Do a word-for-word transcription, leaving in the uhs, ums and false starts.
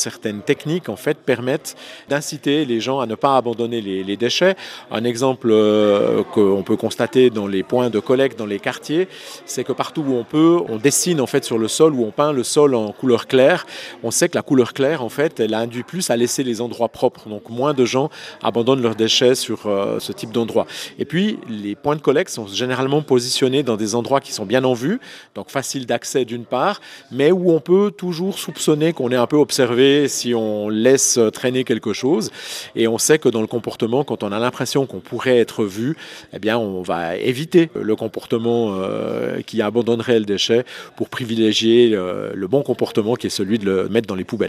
certaines techniques en fait permettent d'inciter les gens à ne pas abandonner les, les déchets. Un exemple euh, qu'on peut constater dans les points de collecte dans les quartiers, c'est que partout où on peut, on dessine en fait sur le sol, où on peint le sol en couleur claire. On sait que la couleur claire en fait, elle induit plus à laisser les endroits propres. Donc moins de gens abandonnent leurs déchets sur euh, ce type d'endroit. Et puis les points de collecte sont généralement positionnés dans des endroits qui sont bien en vue, donc faciles d'accès d'une part, mais où on peut toujours soupçonner qu'on est un peu observé si on laisse traîner quelque chose. Et on sait que dans le comportement, quand on a l'impression qu'on pourrait être vu, eh bien on va éviter le comportement euh, qui abandonnerait le déchet pour privilégier euh, le bon comportement qui est celui de le mettre dans les poubelles.